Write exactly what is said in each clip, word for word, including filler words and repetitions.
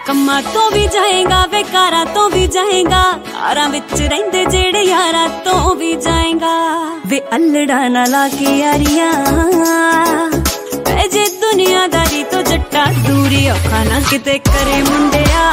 ਕੰਮਾਂ ਤੋਂ ਵੀ ਜਾਏਗਾ ਵੇ ਕਾਰਾਂ ਤੋਂ ਵੀ ਜਾਏਗਾ ਕਾਰਾਂ ਵਿੱਚ ਰਹਿੰਦੇ ਜਿਹੜੇ ਯਾਰਾਂ ਤੋਂ ਵੀ ਜਾਏਗਾ ਵੇ ਅਲੜਾ ਨਾ ਲਾ ਕੇ ਯਾਰੀਆਂ ਪੈ ਜੇ ਦੁਨੀਆਦਾਰੀ ਤੋਂ ਜੱਟਾ ਦੂਰੀ ਔਖਾ ਨਾ ਕਿਤੇ ਕਰੇ ਮੁੰਡਿਆ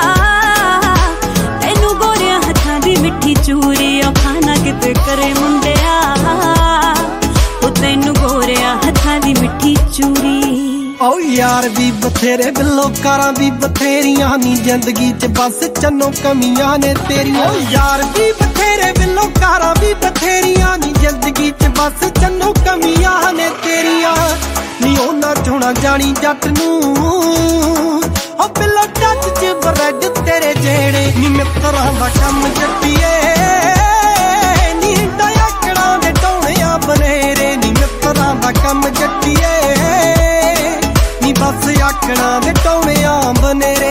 ਤੈਨੂੰ ਗੋਰਿਆਂ ਹੱਥਾਂ ਦੀ ਮਿੱਠੀ ਚੂਰੀ ਔਖਾ ਨਾ ਕਿਤੇ ਕਰੇ ਮੁੰਡਿਆ ਉਹ ਤੈਨੂੰ ਗੋਰਿਆਂ ਹੱਥਾਂ ਦੀ ਮਿੱਠੀ ਚੂਰੀ ਓ ਯਾਰ ਵੀ ਬਥੇਰੇ ਬਿੱਲੋ ਕਾਰਾਂ ਵੀ ਬਥੇਰੀਆਂ ਨੀ ਜ਼ਿੰਦਗੀ ਚ ਬਸ ਚੰਨੋ ਕਮੀਆਂ ਨੇ ਤੇਰੀਆਂ ਓ ਯਾਰ ਵੀ ਬਥੇਰੇ ਬਿੱਲੋ ਕਾਰਾਂ ਵੀ ਬਥੇਰੀਆਂ ਨੀ ਜ਼ਿੰਦਗੀ ਚ ਬਸ ਚੰਨੋ ਕਮੀਆਂ ਨੇ ਤੇਰੀਆਂ ਨੀ ਉਹਨਾਂ ਚੋਣਾ ਜਾਣੀ ਜੱਟ ਨੂੰ ਓ ਬਿੱਲੋ ਟੱਚ ਚ ਬਰੈਡ ਤੇਰੇ ਜਿਹੜੇ ਨੀ ਮਿੱਤਰਾਂ ਦਾ ਕੰਮ ਜੱਟੀਏ ਨੀ ਡਾਇਕੜਾਂ ਦੇ ਟੋਣਿਆਂ ਬਨੇਰੇ ਨੀ ਮਿੱਤਰਾਂ ਦਾ ਕੰਮ ਜੱਟੀਏ ਬਸ ਆਕੜਾਂ ਦੇ ਟੋਣਿਆਂ ਬਨੇਰੇ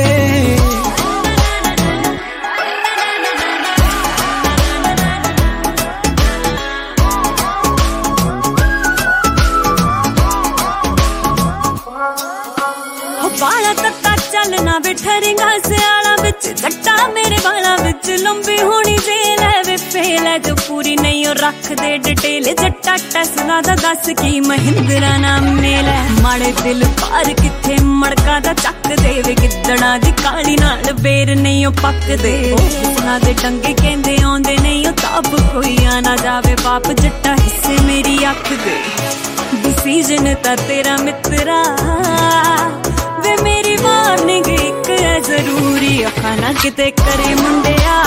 ਬਾਲਾ ਤੱਤਾ ਚੱਲਣਾ ਬਿਠਰੇਗਾ ਸਿਆਲਾਂ ਵਿੱਚ ਜੱਟਾ ਮੇਰੇ ਬਾਲਾਂ ਵਿੱਚ ਲੰਬੀ ਹੋਣੀ ਜੇਲ ਹੈ ਵੇ ਫੇਲ ਹੈ ਜੋ ਪੂਰੀ ਨਹੀਂ ਉਹ ਰੱਖਦੇ ਡਿਟੇਲ ਜੱਟਾ ਟੈਸਲਾ ਦਾ ਦੱਸ ਕੀ ਮਹਿੰਦਰਾ ਨਾਮ ਮੇਲ ਹੈ ਮਾੜੇ ਦਿਲ ਪਾਰ ਕਿੱਥੇ ਮੜਕਾ ਦਾ ਚੱਕਦੇ ਵੇ ਗਿੱਦੜਾਂ ਦੀ ਕਾਲੀ ਨਾਲ ਬੇਰ ਨਹੀਂ ਉਹ ਪੱਕਦੇ ਉਹਨਾਂ ਦੇ ਟੰਗੇ ਕਹਿੰਦੇ ਆਉਂਦੇ ਨਹੀਂ ਉਹ ਤਾਪ ਕੋਈ ਆ ਨਾ ਜਾਵੇ ਪਾਪ ਜੱਟਾ ਹਿੱਸੇ ਮੇਰੀ ਅੱਖ ਦੇ ਡਿਸੀਜਨ ਤਾਂ ਤੇਰਾ ਮਿੱਤਰਾ ਵੇ ਮੇਰੀ ਵਾਰਨਿੰਗ ਇੱਕ ਹੈ ਜ਼ਰੂਰੀ ਔਖਾ ਨਾ ਕਿਤੇ ਕਰੇ ਮੁੰਡਿਆ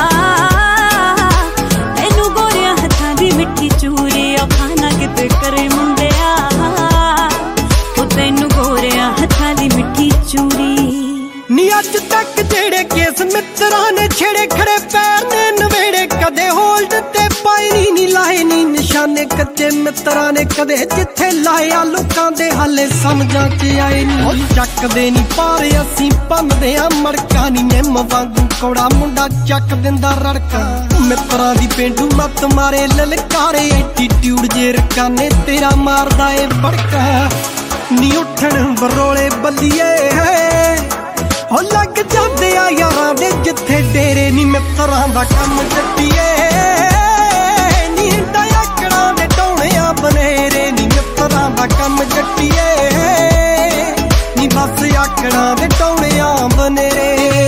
ਤੈਨੂੰ ਗੋਰਿਆਂ ਹੱਥਾਂ ਦੀ ਮਿੱਠੀ ਚੂਰੀ ਔਖਾ ਨਾ ਕਿਤੇ ਕਰੇ ਮੁੰਡਿਆ ਉਹ ਤੈਨੂੰ ਗੋਰਿਆਂ ਹੱਥਾਂ ਦੀ ਮਿੱਠੀ ਚੂਰੀ ਨੀ ਅੱਜ ਤੱਕ ਜਿਹੜੇ ਕੇਸ ਮਿੱਤਰਾਂ ਨੇ ਛੇੜੇ ਖੜੇ ਪੈਰ ਨੇ ਨਵੇੜੇ ਕਦੇ ਹੋਲਡ ਤੇ ਪਾਈ ਨੀ ਲਾਏ ਨੀ ਨਿਸ਼ਾਨੇ ਕੱਚੇ ਮਿੱਤਰਾਂ ਨੇ ਕਦੇ ਜਿੱਥੇ ਲਾਇਆ ਲੋਕਾਂ ਦੇ ਹਾਲੇ ਸਮਝਾਂ ਚ ਆਏ ਨੀ ਉਹ ਚੱਕਦੇ ਨੀ ਪਾਰ ਅਸੀਂ ਪੰਨਦੇ ਆ ਮੜਕਾ ਨੀ ਨਿੰਮ ਵਾਂਗੂ ਕੌੜਾ ਮੁੰਡਾ ਚੱਕ ਦਿੰਦਾ ਰੜਕਾ ਮਿੱਤਰਾਂ ਦੀ ਪੇਂਡੂ ਮੱਤ ਮਾਰੇ ਲਲਕਾਰੇ ਐਟੀਟਿਊਡ ਜੇ ਰਕਾਨੇ ਤੇਰਾ ਮਾਰਦਾ ਏ ਬੜਕਾ ਨੀ ਉੱਠਣ ਬਰੋਲੇ ਬੱਲੀਏ ਉਹ ਲੱਗ ਜਾਂਦੇ ਆ ਯਾਰਾਂ ਦੇ ਜਿੱਥੇ ਡੇਰੇ ਨੀ ਮਿੱਤਰਾਂ ਦਾ ਕੰਮ ਜੱਟੀਏ ਨੀ ਡਾਇਕੜਾਂ ਦੇ ਟੋਣਿਆਂ ਬਨੇਰੇ ਨੀ ਮਿੱਤਰਾਂ ਦਾ ਕੰਮ ਜੱਟੀਏ ਨੀ ਬਸ ਆਕੜਾਂ ਦੇ ਟੋਣਿਆਂ ਬਨੇਰੇ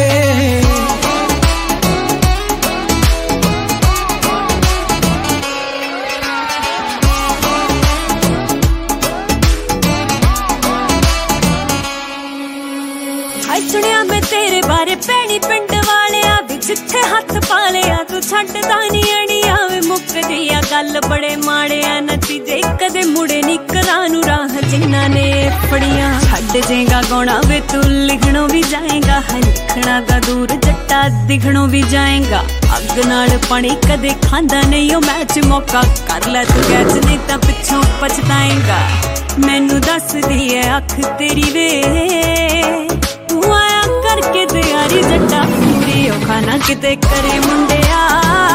ਸੁਣਿਆ ਮੈਂ ਤੇਰੇ ਬਾਰੇ ਭੈਣੀ ਪਿੰਡ ਵਾਲਿਆ ਵੀ ਜਿੱਥੇ ਹੱਥ ਪਾ ਲਿਆ ਤੂੰ ਛੱਡਦਾ ਨੀ ਅੜੀਆਂ ਵੇ ਮੁੱਕਦੀ ਆ ਗੱਲ ਬੜੇ ਮਾੜਿਆ ਨਤੀਜੇ ਕਦੇ ਮੁੜੇ ਨੀ ਕਰਾਂ ਨੂੰ ਰਾਹ ਜਿੰਨਾਂ ਨੇ ਫੜੀਆਂ ਛੱਡ ਜੇਗਾ ਗਾਉਣਾ ਵੇ ਤੂੰ ਲਿਖਣੋਂ ਵੀ ਜਾਏਗਾ ਲਿਖਣਾ ਦਾ ਦੂਰ ਜੱਟਾ ਦਿਖਣੋਂ ਵੀ ਜਾਏਗਾ ਅੱਗ ਨਾਲ ਪਾਣੀ ਕਦੇ ਖਾਂਦਾ ਨਹੀਂ ਉਹ ਮੈਚ ਮੌਕਾ ਕਰ ਲੈ ਤੂੰ ਗੈਚ ਨਹੀਂ ਤਾਂ ਪਿੱਛੋਂ ਪਛਤਾਏਗਾ ਮੈਨੂੰ ਦੱਸਦੀ ਐ ਅੱਖ ਤੇਰੀ ਵੇ ਤੂੰ ਆਇਆ ਕਰਕੇ ਤਿਆਰੀ ਜੱਟਾ ਪੂਰੀ ਔਖਾ ਨਾ ਕਿਤੇ ਕਰੇ ਮੁੰਡਿਆ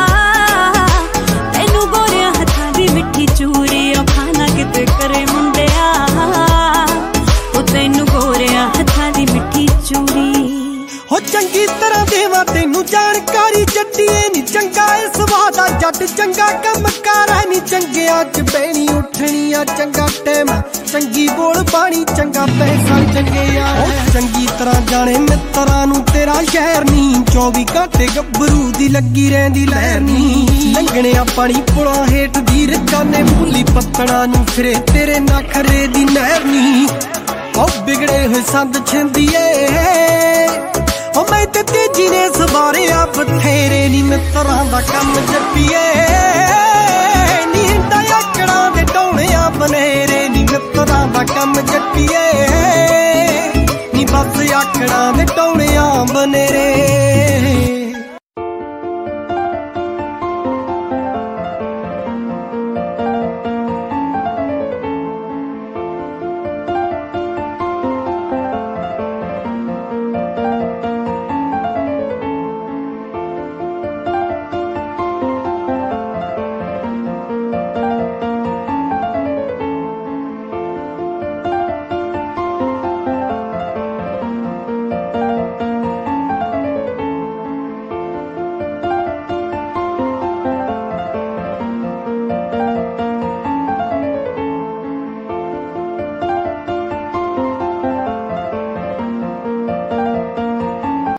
ਤੈਨੂੰ ਗੋਰਿਆਂ ਹੱਥਾਂ ਦੀ ਮਿੱਠੀ ਚੂਰੀ ਔਖਾ ਨਾ ਕਿਤੇ ਕਰੇ ਮੁੰਡਿਆ ਉਹ ਤੈਨੂੰ ਗੋਰਿਆਂ ਹੱਥਾਂ ਦੀ ਮਿੱਠੀ ਚੂਰੀ ਹੋ ਚੰਗੀ ਤਰ੍ਹਾਂ ਦੇਵਾ ਤੈਨੂੰ ਜਾਣਕਾਰੀ ਜੱਟੀਏ ਨੀ ਚੰਗਾ ਇਸ ਵਾਹ ਦਾ ਜੱਟ ਚੰਗਾ ਕੰਮ ਕਾਰ ਹੈ ਨੀ ਚੰਗਿਆਂ ਚ ਬਹਿਣੀ ਉੱਠਣੀ ਆ ਚੰਗਾ ਟਾਈਮ ਚੰਗੀ ਬੋਲ ਬਾਣੀ ਚੰਗਾ ਪੈਸਾ ਚੰਗਿਆ ਚੰਗੀ ਤਰ੍ਹਾਂ ਜਾਣੇ ਮਿੱਤਰਾਂ ਨੂੰ ਤੇਰਾ ਸ਼ਹਿਰ ਨੀ ਚੌਵੀ ਘੰਟੇ ਗੱਭਰੂ ਦੀ ਲੱਗੀ ਰਹਿੰਦੀ ਲਹਿਰ ਨੀ ਲੰਘਣਿਆ ਪਾਣੀ ਪੁਲਾਂ ਹੇਠ ਦੀ ਰਜਾਨੇ ਭੁੱਲੀ ਪੱਤਣਾ ਨੂੰ ਫਿਰੇ ਤੇਰੇ ਨਖਰੇ ਦੀ ਨਹਿਰ ਨੀ ਉਹ ਬਿਗੜੇ ਹੋਏ ਸੰਦ ਛਿੰਦੀਏ ਉਹ ਮੈਂ ਤੇ ਤੇਜੀ ਨੇ ਸਵਾਰਿਆ ਬਥੇਰੇ ਨੀ ਮਿੱਤਰਾਂ ਦਾ ਕੰਮ ਜੱਟੀਏ ਨੀ ਡਾਇਕੜਾਂ ਦੇ ਟੋਣਿਆਂ ਬਨੇਰੇ ਨੀ ਮਿੱਤਰਾਂ ਦਾ ਕੰਮ ਜੱਟੀਏ ਨੀ ਬਸ ਆਕੜਾਂ ਦੇ ਟੋਣਿਆਂ ਬਨੇਰੇ